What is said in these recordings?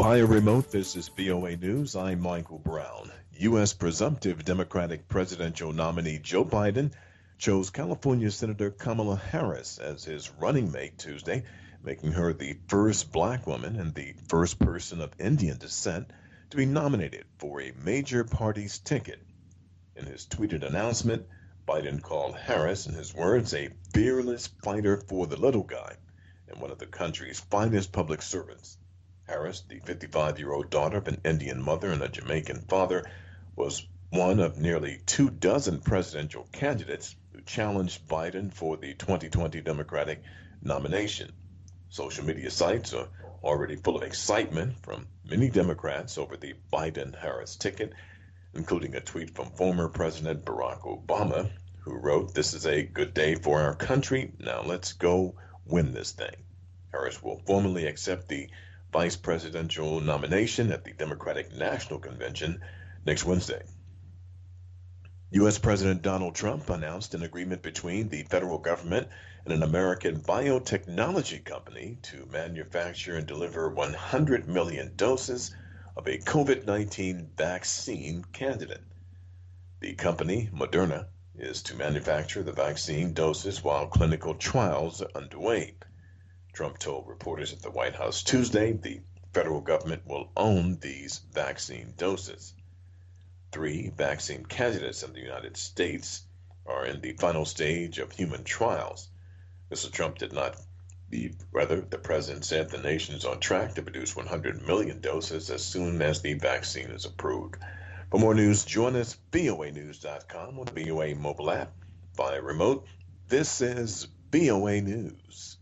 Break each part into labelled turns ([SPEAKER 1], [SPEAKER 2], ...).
[SPEAKER 1] Via remote, this is VOA News. I'm Michael Brown. U.S. presumptive Democratic presidential nominee Joe Biden chose California Senator Kamala Harris as his running mate Tuesday, making her the first black woman and the first person of Indian descent to be nominated for a major party's ticket. In his tweeted announcement, Biden called Harris, in his words, a fearless fighter for the little guy and one of the country's finest public servants. Harris, the 55-year-old daughter of an Indian mother and a Jamaican father, was one of nearly 24 presidential candidates who challenged Biden for the 2020 Democratic nomination. Social media sites are already full of excitement from many Democrats over the Biden-Harris ticket, including a tweet from former President Barack Obama, who wrote, "This is a good day for our country. Now let's go win this thing." Harris will formally accept the vice presidential nomination at the Democratic National Convention next Wednesday. U.S. President Donald Trump announced an agreement between the federal government and an American biotechnology company to manufacture and deliver 100 million doses of a COVID-19 vaccine candidate. The company, Moderna, is to manufacture the vaccine doses while clinical trials are underway. Trump told reporters at the White House Tuesday the federal government will own these vaccine doses. 3 vaccine candidates in the United States are in the final stage of human trials. Mr. Trump did not the president said the nation is on track to produce 100 million doses as soon as the vaccine is approved. For more news, join us voanews.com or the VOA mobile app via remote. This is VOA News.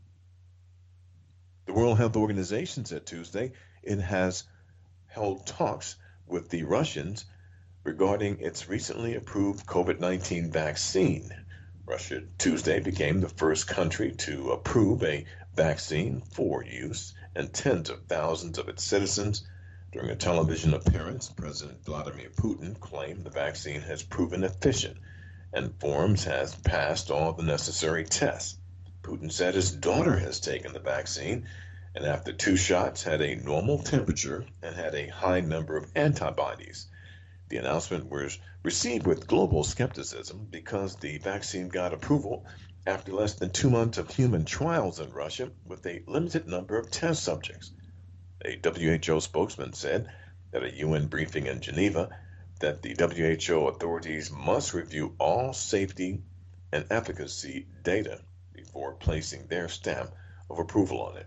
[SPEAKER 1] The World Health Organization said Tuesday it has held talks with the Russians regarding its recently approved COVID-19 vaccine. Russia Tuesday became the first country to approve a vaccine for use, and tens of thousands of its citizens. During a television appearance, President Vladimir Putin claimed the vaccine has proven efficient and has passed all the necessary tests. Putin said his daughter has taken the vaccine and after 2 shots had a normal temperature and had a high number of antibodies. The announcement was received with global skepticism because the vaccine got approval after less than 2 months of human trials in Russia with a limited number of test subjects. A WHO spokesman said at a UN briefing in Geneva that the WHO authorities must review all safety and efficacy data before placing their stamp of approval on it.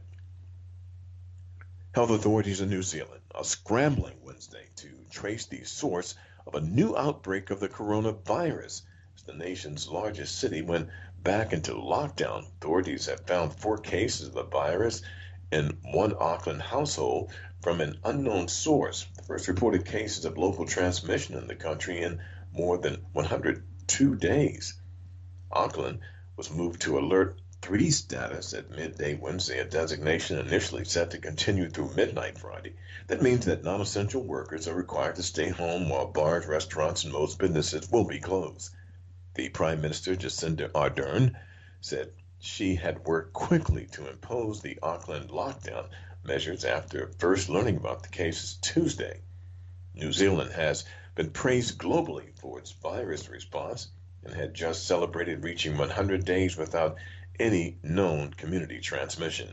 [SPEAKER 1] Health authorities in New Zealand are scrambling Wednesday to trace the source of a new outbreak of the coronavirus as the nation's largest city went back into lockdown. Authorities have found 4 cases of the virus in one Auckland household from an unknown source. The first reported cases of local transmission in the country in more than 102 days. Auckland was moved to Alert 3 status at midday Wednesday, a designation initially set to continue through midnight Friday. That means that non-essential workers are required to stay home while bars, restaurants, and most businesses will be closed. The Prime Minister, Jacinda Ardern, said she had worked quickly to impose the Auckland lockdown measures after first learning about the cases Tuesday. New Zealand has been praised globally for its virus response and had just celebrated reaching 100 days without any known community transmission.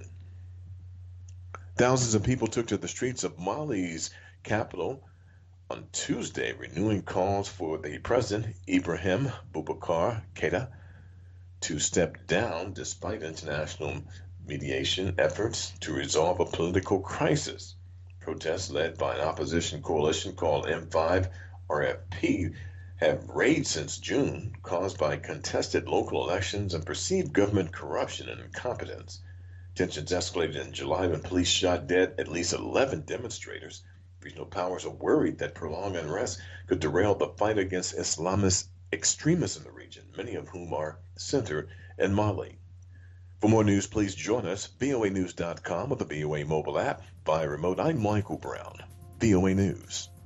[SPEAKER 1] Thousands of people took to the streets of Mali's capital on Tuesday, renewing calls for the president, Ibrahim Boubacar Keïta, to step down despite international mediation efforts to resolve a political crisis. Protests led by an opposition coalition called M5 RFP have raged since June, caused by contested local elections and perceived government corruption and incompetence. Tensions escalated in July when police shot dead at least 11 demonstrators. Regional powers are worried that prolonged unrest could derail the fight against Islamist extremists in the region, many of whom are centered in Mali. For more news, please join us, voanews.com or the VOA mobile app. Via remote, I'm Michael Brown, VOA News.